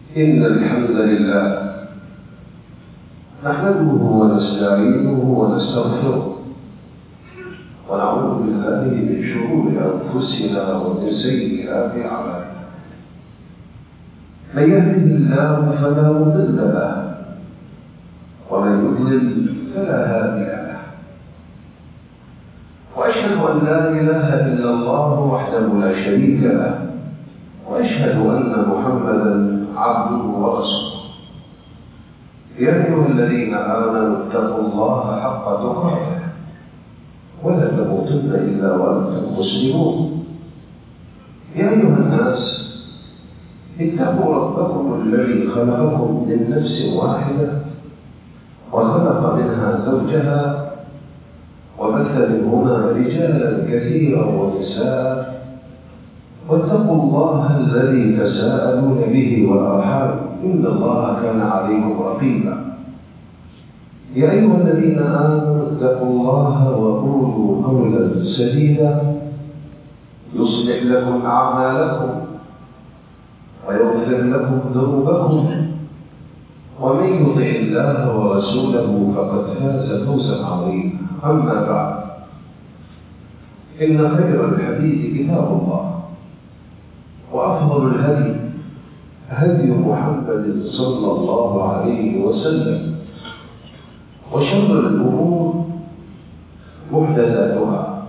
إن الحمد لله نحمده ونستعينه ونستغفره ونعوذ بالله من شرور أنفسنا ومن سيئات أعمالنا. من يهده الله فلا مضل له ومن يضلل فلا هادي له. وأشهد أن لا إله إلا الله وحده لا شريك له، وأشهد أن محمدا عبده ورسوله. يا أيها الذين آمنوا اتقوا الله حق تقاته ولا تموتن إلا وأنتم مسلمون. يا أيها الناس اتقوا ربكم الذي خلقكم من نفس واحدة وخلق منها زوجها وبث منهما رجالا كثيرا ونساء، واتقوا الله الذي تساءلون به والأرحام إن الله كان عليكم رقيبا. يا أيها الذين آمنوا اتقوا الله وقولوا قولا سديدا يصلح لكم أعمالكم ويغفر لكم ذنوبكم، ومن يطع الله ورسوله فقد فاز فوزا عظيما. أما بعد، إن خير الحديث كتاب الله، وأفضل الهدي هدي محمد صلى الله عليه وسلم، وشر الأمور محدثاتها،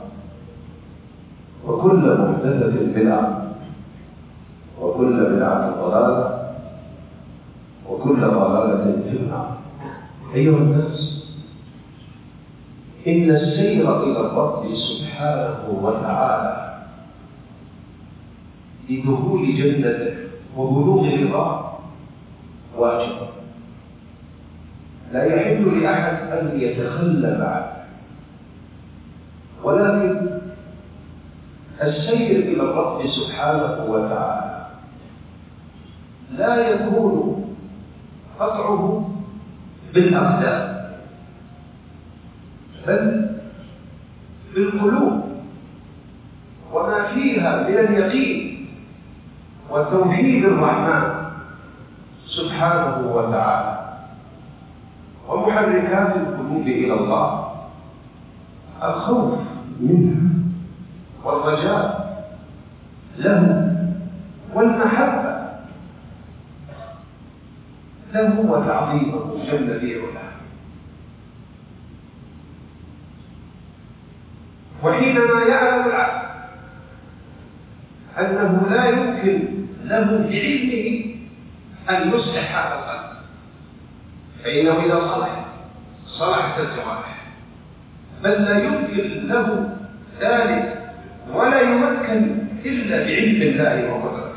وكل محدثة بدعة، وكل بدعة ضلالة، وكل ضلالة في النار. أيها الناس، إن السير إلى الرب سبحانه وتعالى لدخول جنته وبلوغ رضاه واجب، لا يحل لأحد أن يتخلف عنه. ولكن السير إلى الرب سبحانه وتعالى لا يكون قطعه بالأقدام، بل بالقلوب وما فيها من اليقين وتوحيد الرحمن سبحانه وتعالى، ومحركات القلوب إلى الله الخوف منه والرجاء له والمحبة له وتعظيمه جل في علاه. وحينما يعلم العبد أنه لا يمكن له بعلمه أن يصلح هذا القلب، فإنه إذا صلحت الجوارح، بل لا يمكن له ذلك ولا يمكن إلا بعلم الله وقدرته.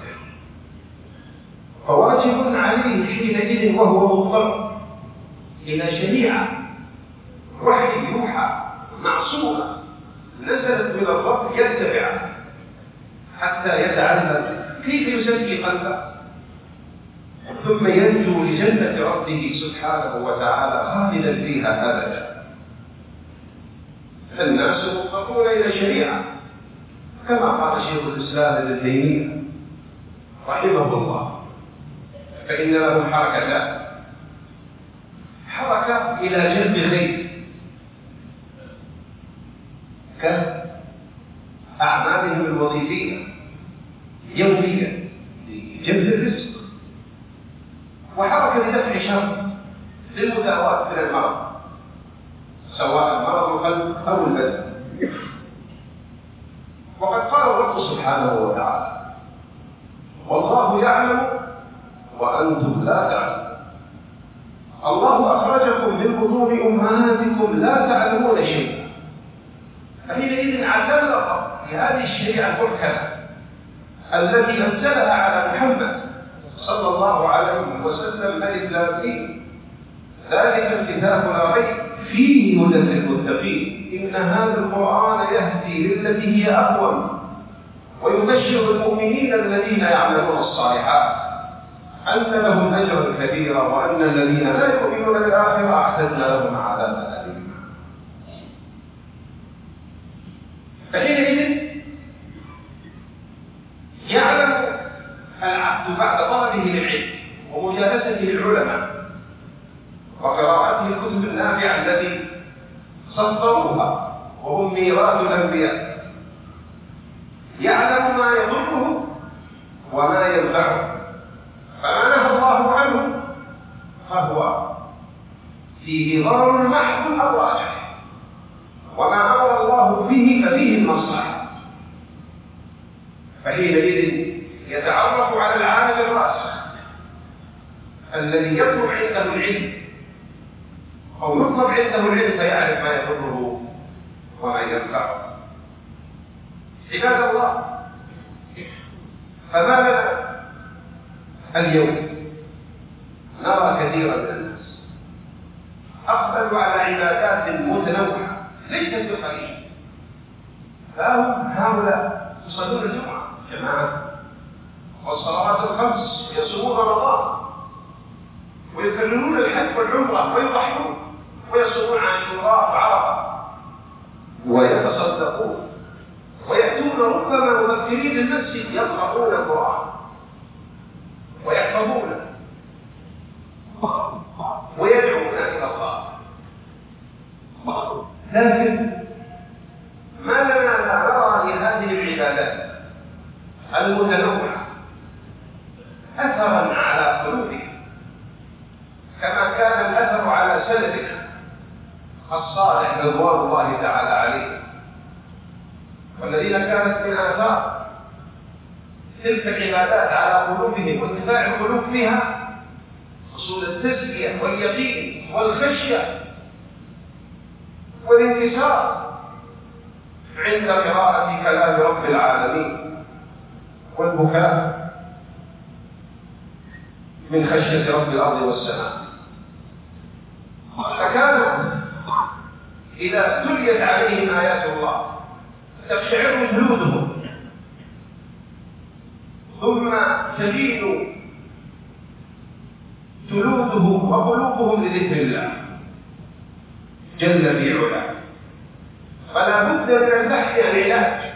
فواجب عليه حينئذ وهو مضطر إلى شريعة وحي يوحى معصومة نزلت من الرب يتبعها حتى يتعلم كيف يزكي قلبه، ثم ينجو لجنة ربه سبحانه وتعالى خالدا فيها أبدا. الناس مضطرون إلى شريعة كما قال شيخ الإسلام ابن تيمية رحمه الله، فإن لهم حركتان: حركة إلى جلب خير كأعمالهم الوظيفية يوميا لجلب الرزق، وحركة لدفع شر للمداواة من المرض، سواء مرض القلب أو البدن. وقد قال الرب سبحانه وتعالى: والله يعلم وأنتم لا تعلمون. الله أخرجكم من بطون أمهاتكم لا تعلمون شيئا. فحينئذ علمنا الرب بهذه الشريعة المحكمة التي أنزلها على محمد صلى الله عليه وسلم الإسلامي: ذلك الكتاب لا ريب فيه هدى للمتقين، إن هذا القرآن يهدي للتي هي أقوم، ويبشر المؤمنين الذين يعملون الصالحات أن لهم أجرا كبيرا، وأن الذين لا يؤمنون بالآخرة أعتدنا لهم عذابا أليما. فحينئذ يعلم العبد بعد طلبه للعلم الشريعة التي سطروها وهم ميراث الأنبياء، يعلم ما يضره وما ينفعه، فما نهى الله عنه فهو فيه ضرر محض أو راجح، وما أمر الله به ففيه المصلحة. فحينئذ يتعرف على العالم الراسخ الذي يطلب عنده العلم أو يطلب عنده العلم فيعرف ما يضره وما ينفعه. عباد الله، فما لنا اليوم نرى كثيرا من الناس أقبلوا على عبادات متنوعة ليست بقليل، فهم هؤلاء يصلون الجمعة جماعة والصلوات الخمس، ويصومون رمضان، ويكررون الحج والعمرة، ويضحون، ويصومون عاشوراء وعرفة، ويتصدقون، ويأتون ربما مبكرين المسجد يقرؤون القرآن ويحفظونه ويدعون إلى الله. لكن ما لنا نرى لهذه العبادات المتنوعة أثرا على قلوبنا كما كان الأثر على سلفنا الصالح رضوان الله تعالى عليه، والذين كانت من آثار تلك العبادات على قلوبهم وانتفاع القلوب فيها حصول التزكية واليقين والخشية والانكسار عند قراءة كلام رب العالمين والبكاء من خشية رب الأرض والسماء. فكانوا إذا تليت عليهم آيات الله تقشعر جلودهم ثم تلين جلودهم وقلوبهم لذكر الله جل في علاه. فلا بد من البحث عن علاج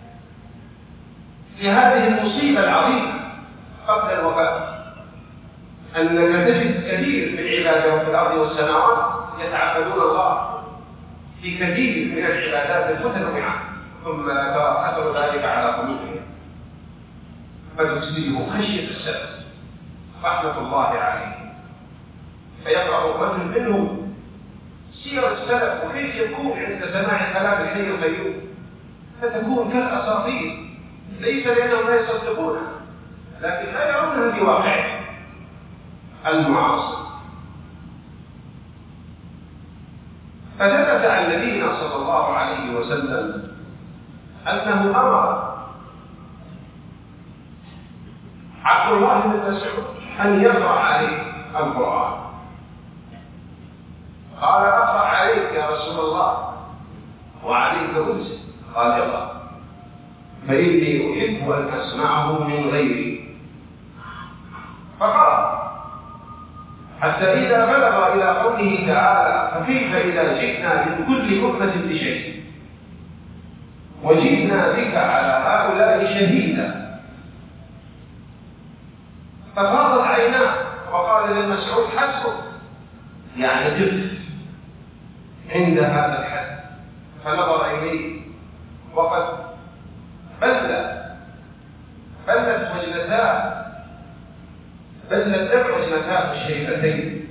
في هذه المصيبة العظيمة قبل الوفاة، أنك تجد كثير من عباد رب الأرض والسماوات يتعبدون الله في كثير من العبادات المتنوعة، ثم لا ترى أثر ذلك على قلوبهم، فتفسدهم خشية السلف رحمة الله عليه. فيقرأ رجل منهم سير السلف وكيف يكون عند سماع كلام الحي القيوم، فتكون كالأساطير، ليس لأنهم لا يصدقونها لكن لا يرونها بواقعهم المعاصر. فثبت عن نبينا صلى الله عليه وسلم أنه أمر عبد الله بن مسعود أن يقرأ عليه القرآن. قال أقرأ عليك يا رسول الله وعليك أنزل؟ قال اقرأ فإني أحب أن أسمعه من غيري. فقرأ حتى إذا بلغ إلى قوله تعالى فكيف إذا جئنا من كل أمة بشيء وجئنا بك على هؤلاء شهيدا، ففاضت عيناه وقال للمسعود حسبك، يعني جبت عند هذا الحد. فنظر إليه وقد بلت وجنتاه بلت دمع وجنتاه الشريفتين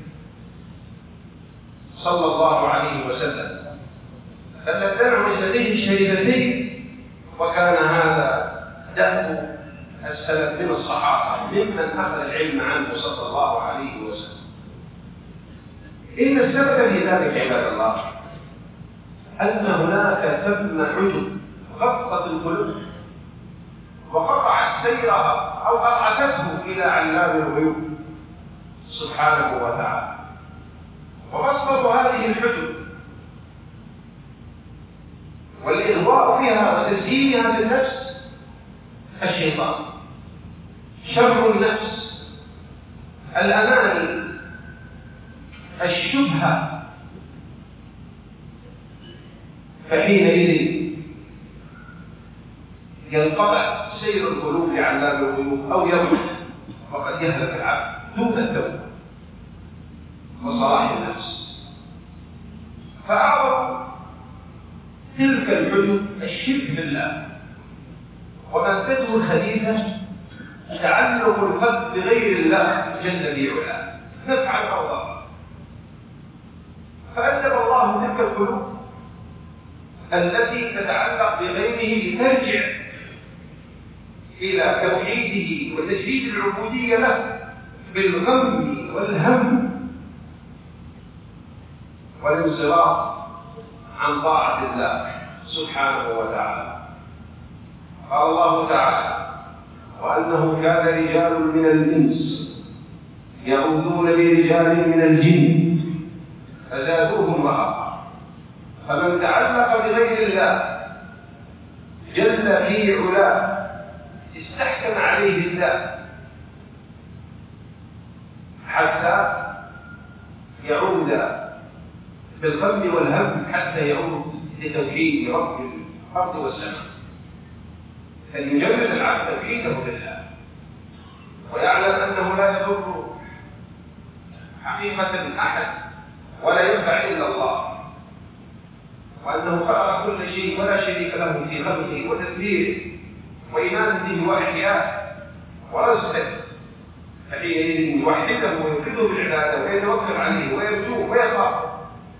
صلى الله عليه وسلم، بلت دمع وجنتيه الشريفتين. وكان هذا دأب السلف من الصحابة ممن أخذ العلم عنه صلى الله عليه وسلم. إن السبب في ذلك عباد الله أن هناك ثم عجب غطت القلوب وقطعت سيرها أو أرعته إلى علام الغيوب سبحانه وتعالى. ومصدر هذه الحجب والإغواء فيها وتزيينها للنفس الشيطان، شر النفس، الأماني، الشبهة. فحينئذ ينقطع سير القلوب لعلام الغيوب أو يموت وقد يهلك العبد دون التوبة وصلاح النفس. فأعظم تلك الحجب الشرك بالله، ومادته الخبيثة تعلق القلب بغير الله جل في علاه نفعا أو ضرا. فأدب الله تلك القلوب التي تتعلق بغيره لترجع إلى توحيده وتجريد العبودية له بالغم والهم والانصراف عن طاعة الله سبحانه وتعالى. قال الله تعالى: وأنه كان رجال من الإنس يعوذون برجال من الجن فزادوهم رهقا. فمن تعلق بغير الله جل في علاه استحكم عليه الله حتى يعود بالغم والهم، حتى يعود لتوحيد رب الأرض والسماء. فليجرد العبد توحيده بالله ويعلم أنه لا يضر حقيقة أحد ولا ينفع إلا الله، وأنه خلق كل شيء ولا شريك له في خلقه وتدبيره وإيمانه وإحيائه ورزقه. فحينئذ يوحده ويفرده بالعبادة ويتوكل عليه ويرجوه ويخافه،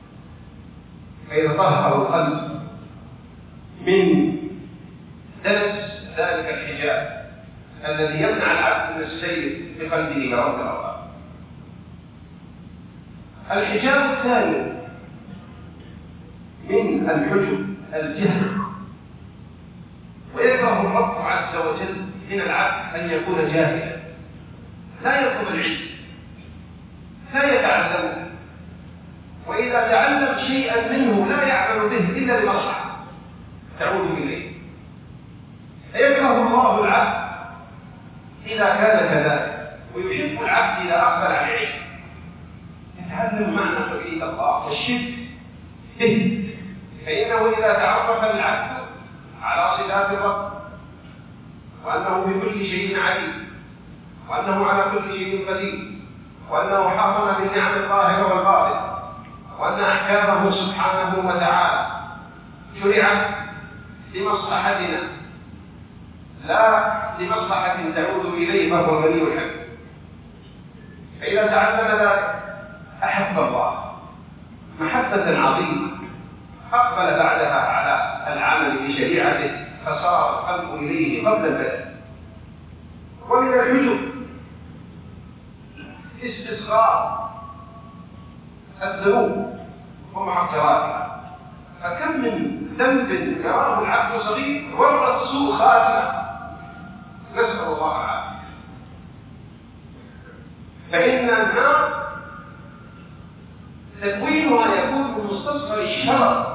فيتطهر القلب من دنس ذلك الحجاب الذي يمنع العبد من السير بقلبه إلى رب الأرباب. الحجاب الثاني من الحجب الجهل، ويكره الرب عز وجل من العبد أن يكون جاهلا لا يطلب العلم لا يتعلمه، وإذا تعلم شيئا منه لا يعمل به إلا لمصلحة تعود إليه. فيكره الله العبد إذا كان كذلك، ويحب العبد إذا أقبل على العلم يتعلم معنى توحيد الله والشرك به، فإنه إذا تعرف العبد على صفات الرب وأنه بكل شيء عليم وأنه على كل شيء قدير وأنه حاكم بالنعم الظاهرة والباطنة وأن أحكامه سبحانه وتعالى شرعت لمصلحتنا لا لمصلحة تعود إليه فهو غني الحق. فإذا تعلم ذلك أحب الله محبة عظيمة، أقبل بعدها على العمل بشريعته فصار القلب إليه قبل البدن. ومن الحجب استصغار الذنوب ومعطراتها، فكم من ذنب يراه العبد صغير ورد سوء خاتمة، نسأل الله العافية. فإن النار تكوينها يكون من مستصغر الشرر،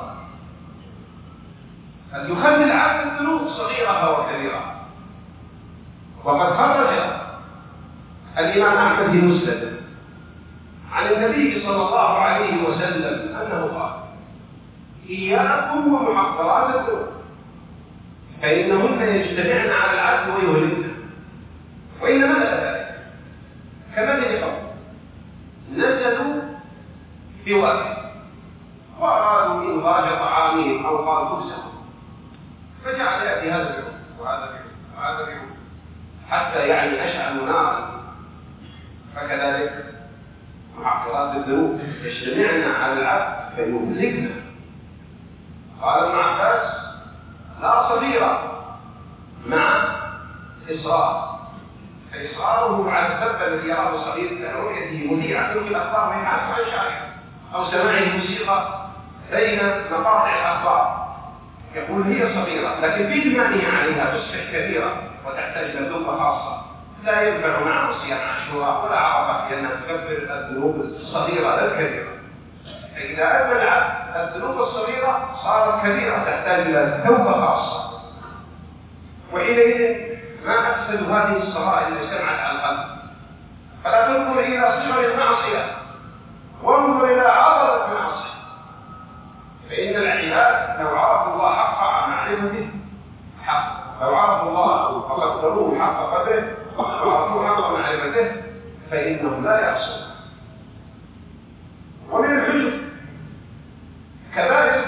أن يخلي العبد الذنوب صغيرة وكبيرة. وقد خرج الإمام أحمد بن مسلم عن النبي صلى الله عليه وسلم أنه قال: إياكم ومحقرات الذنوب فإنهن يجتمعن على العبد ويهلكن. وإن مدى ذلك كمثل قوم نزلوا بواد وأرادوا إنضاج طعامهم أو قال خبزهم، فجعل يأتي هذا اليوم وهذا اليوم وهذا اليوم حتى أشعلوا نارا. فكذلك محقرات الذنوب يجتمعن على العبد فيهلكنا. قال ابن عباس: لا صغيرة مع إصرار، فإصراره على السبب الذي يراه صغير كرؤيته مذيعة في الأخبار ويحاسب عن شارع، أو سماعه موسيقى بين مقاطع الأخبار يقول هي صغيرة، لكن بإجماعه عليها تصبح كبيرة وتحتاج إلى توبة خاصة. لا ينفع معه صيام عاشوراء ولا عرفة لأنها تكفر الذنوب الصغيرة لا الكبيرة. فإذا أدى العبد الذنوب الصغيرة صارت كبيرة تحتاج إلى توبة خاصة. وحينئذ ما أفسد هذه الصغائر اللي اجتمعت على القلب. فلا تنظر إلى صغر المعصية وانظر إلى عظمة المعصية، فإن العباد لو عرفوا الله حق معرفته لو عرفوا الله وقدروه حق قدره وعرفوه حق معرفته فإنهم لا يعصون. ومن الحجب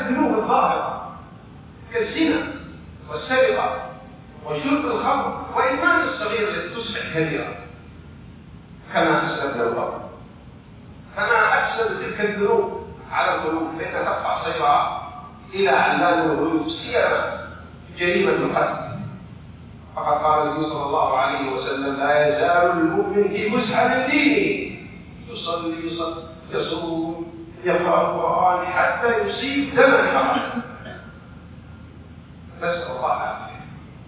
الذنوب الظاهرة كالزنا والسرقة وشرب الخمر وإدمان الصغير التي تصبح كبيرة كما أسلفنا القبل. فما أكثر تلك الذنوب على القلوب فإنها تقطع سيرها إلى علام الغيوب، سيما جريمة القتل. فقد قال النبي صلى الله عليه وسلم: لا يزال المؤمن في فسحة من دينه يصلي يصوم يقرأ القرآن حتى يصيب دما حرام. نسأل الله العافية.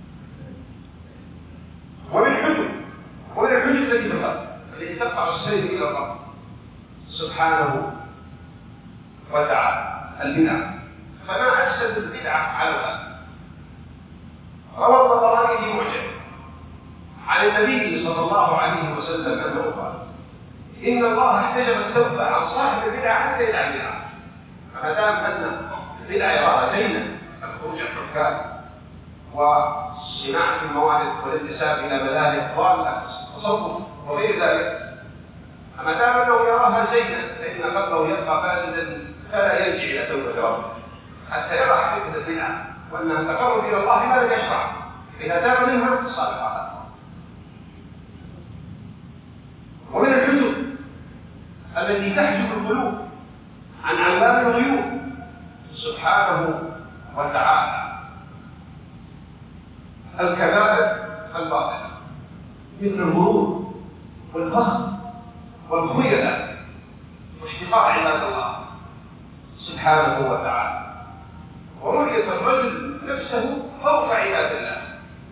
ومن الحجج التي بالقلب التي تقطع السير إلى الله سبحانه وتعالى البدع. فما أفسد البدعة على القلب. روى الطبراني في معجمه عن النبي صلى الله عليه وسلم أنه قال: إن الله احتجب التوبة عن صاحب البدعة حتى يدع البدعة. فما دام أن البدعة يراها زينا الخروج الحكام وصناعة الموارد والانتساب إلى مذاهب ضالة تصوف وغير ذلك، فما دام أنه يراها زينا فإن قلبه يبقى فاسدا فلا يرجع إلى توبة ربه حتى يرى حقيقة البدعة وأنها تقرب إلى الله ما لم يشرع. إذا تاب منها صالحات. ومن الحجب التي تحجب القلوب عن علام الغيوب سبحانه وتعالى الكبائر الباطنة مثل الغرور والفخر والخيلة واحتقار عباد الله سبحانه وتعالى ورؤية الرجل نفسه فوق عباد الله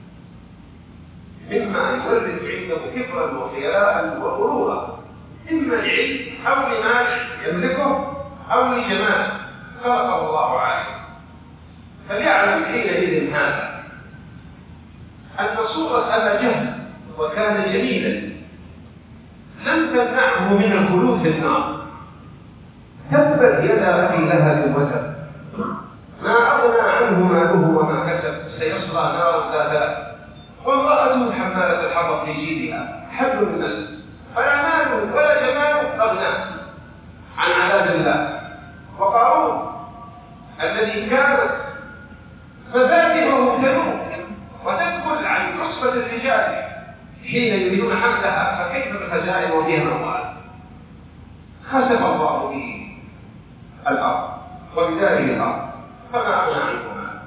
مما يورث عنده كبرا وخيلاء وغرورا، إما لعلم أو لمال يملكه أو لجمال خلقه الله عليه. فليعلم حينئذ هذا أن صورة أبا جهل وكان جميلا لم تمنعه من الخلود في النار. تبت يدا أبي لهب وتب ما أغنى عنه ماله وما كسب سيصلى نارا ذات لهب وامرأته حمالة الحطب في جيدها حبل من مسد فلا مال ولا جمال أغنى عن عذاب الله. وقارون الذي كانت مفاتحه تنوب وتدخل عن عصبة الرجال حين يريدون حملها فكيف بالخزائن وبها الأموال. خسف الله به الأرض وبداره الأرض فما أغنى عنه مال.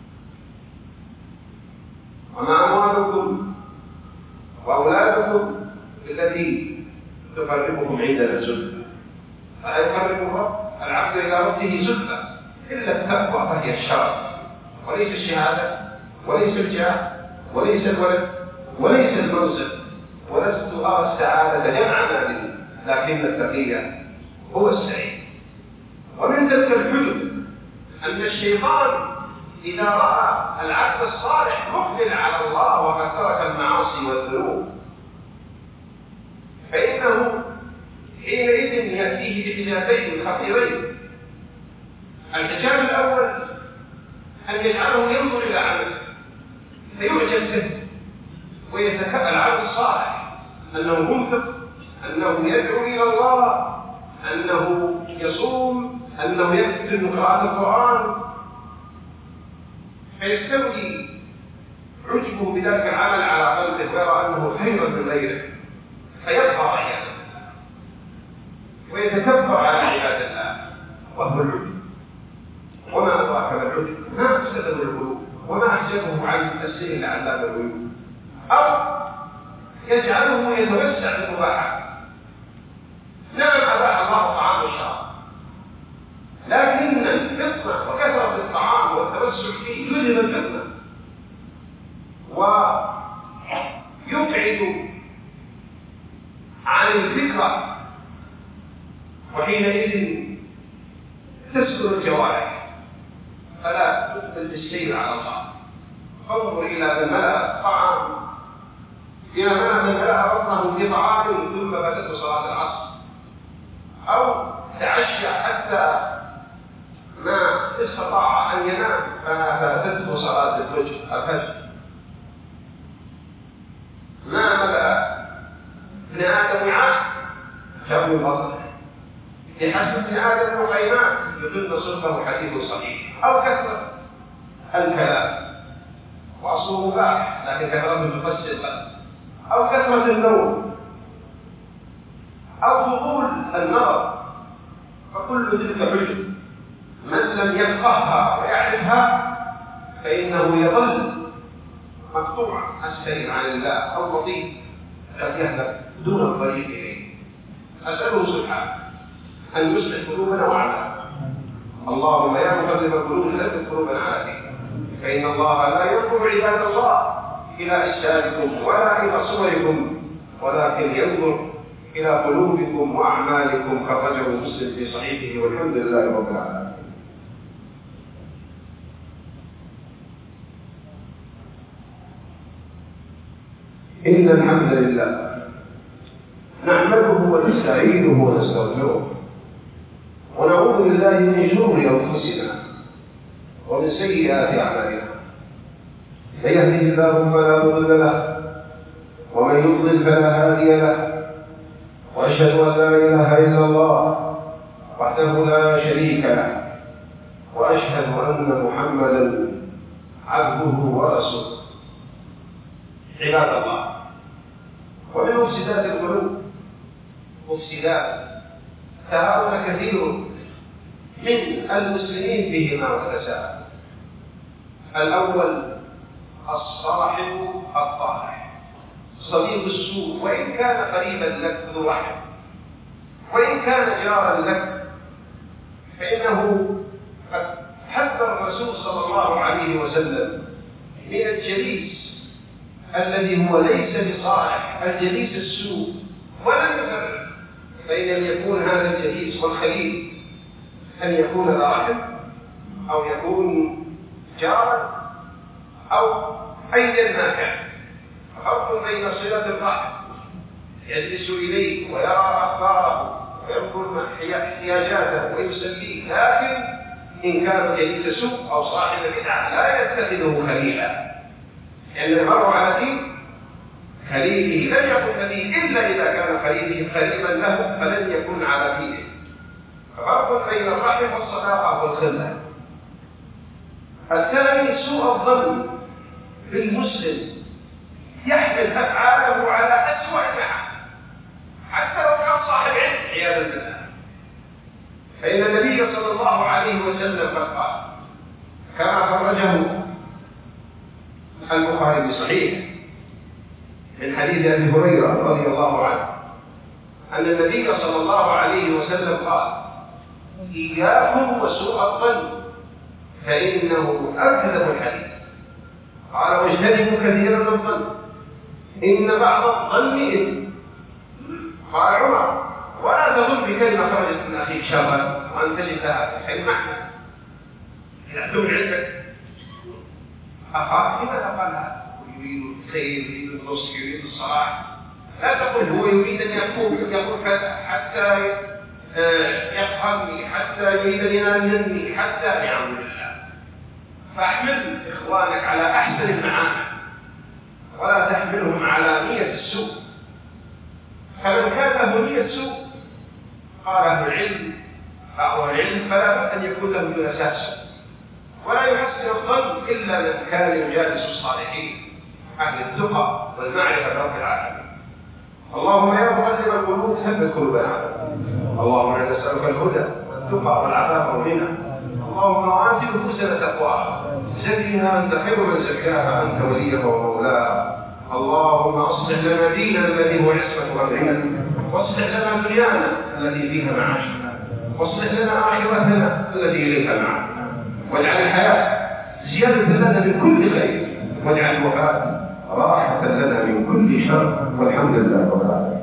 وما أموالكم وأولادكم التي تقربكم عندنا زلفى. فلا يقرب العبد إلى ربه زلفى إلا التقوى فهي الشرف وليس الشهادة وليس الجاه وليس الولد وليس المنصب. ولست أرى السعادة جمع مال لكن التقي هو السعيد. ومن تلك الحجب أن الشيطان إذا رأى العبد الصالح مقبل على الله وقد ترك المعاصي والذنوب فإنه حينئذ يأتيه بحجابين خطيرين. الحجاب الأول أن يجعله ينظر إلى عمله فيعجب به ويتكأ العبد الصالح أنه منفق أنه يدعو إلى الله أنه يصوم أنه يكتب قراءة القرآن فيستولي عجبه بذلك العمل على قلبه ويرى أنه خير من غيره فيظهر عياذا ويتكبر على عباد الله وهو العجب. وما أدراك ما العجب؟ ما أفسده القلوب وما أحجبه عن السير لعلام الغيوب أو يجعله يتوسع في المباحات. نعم أباح الله الطعام والشراب لكن الفطنة وكثرة الطعام والتوسع فيه يجلب الفطنة ويبعد عن الفكرة وحينئذ تسكن الجوارح فلا تقبل بالسير على الله. فانظر إلى من ملأ الطعام إلى من ملأ بطنه بطعام ثم فاتته صلاة العصر أو تعشى حتى ما استطاع أن ينام ففاتته صلاة الفجر. ما ملأ ابن آدم وعاء جاب من بطنه بحسب ابن آدم نقيمان يظن صدقه حديث صحيح، أو كثرة الكلام وأصله مباح لكن كثرته تفسد القلب، أو كثرة النوم، أو فضول النظر، فكل تلك حجج. من لم يفقهها ويعرفها فإنه يظل مقطوع السير عن الله أو بطيء قد يهلك دون الطريق إليه. أسأله سبحانه أن يصلح قلوبنا وأعمالنا. اللهم يا مقلب القلوب ثبت قلوبنا على دينك، فإن الله لا ينظر عباد الله إلى أجسادكم ولا إلى صوركم، ولكن ينظر إلى قلوبكم وأعمالكم، خرجه مسلم في صحيحه، والحمد لله رب العالمين. إن الحمد لله نحمده ونستعينه ونستغفره، ونعوذ بالله من شرور أنفسنا ومن سيئات أعمالنا. من يهده الله فلا مضل له، ومن يضلل فلا هادي له، وأشهد أن لا إله إلا الله وحده لا شريك له، وأشهد أن محمدا عبده ورسوله. عباد الله، ومن مفسدات القلوب مفسدات تهاون كثير من المسلمين بهما وتساءل. الأول الصاحب الطالح، صديق السوء، وإن كان قريبا لك ذو رحم، وإن كان جارا لك، فإنه قد حذر الرسول صلى الله عليه وسلم من الجليس الذي هو ليس بصالح، الجليس السوء، ولم يفرق بين أن يكون هذا الجليس والخليل أن يكون ذا رحم أو يكون جارا أو أيا ما كان. فرق بين صلة الرحم يجلس إليه ويرى أخباره ويذكر احتياجاته ويسليه، لكن إن كان جليس سوء أو صاحب بدعة لا يتخذه خليلا، لأن المرء على دين خليله لن يكن خليل إلا إذا كان خليله قريبا له، فلن يكن على دينه. ففرق بين الرحم والصداقة والخلة. الثاني سوء الظن بالمسلم، يحمل أفعاله على أسوأ المعاني حتى لو كان صاحب علم عياذا بالله. فإن النبي صلى الله عليه وسلم قد قال كما خرجه البخاري بصحيح من حديث أبي هريرة رضي الله عنه أن النبي صلى الله عليه وسلم قال: إياكم وسوء الظن فإنه أكذب الحديث. قال: واجتنبوا كثيرا من الظن إن بعض الظن إثم. قال عمر: ولا تظن بكلمة خرجت من أخيك شرا وأن تجدها في المعنى إذا اعتمد عندك أخاك لماذا قال هذا؟ يريد الخير، يريد النصح، يريد الصلاح. لا تقل هو يريد أن يقول حتى يفهمني، حتى يريد أن ينال مني، حتى يعمل الله. فاحمل إخوانك على أحسن المعامل ولا تحملهم على نية السوء. فمن كان له نية سوء قال أهل العلم فلا بد أن يكون له جلسات سوء، ولا يحسن الظن إلا من كان يجالس الصالحين أهل التقى والمعرفة برب العالمين. اللهم يا مقلب القلوب ثبت قلوبنا. اللهم انا نسألك الهدى والتقى والعفاف والغنى. اللهم آت نفوسنا تقواها، زكها أنت خير من زكاها، أنت وليها ومولاها. اللهم أصلح لنا ديننا الذي هو عصمة أمرنا، واصلح لنا دنيانا التي فيها معاشنا، واصلح لنا آخرتنا التي إليها معنا، واجعل الحياة زيادة لنا من كل خير، واجعل الوفاة راحة لنا من كل شر، والحمد لله رب العالمين.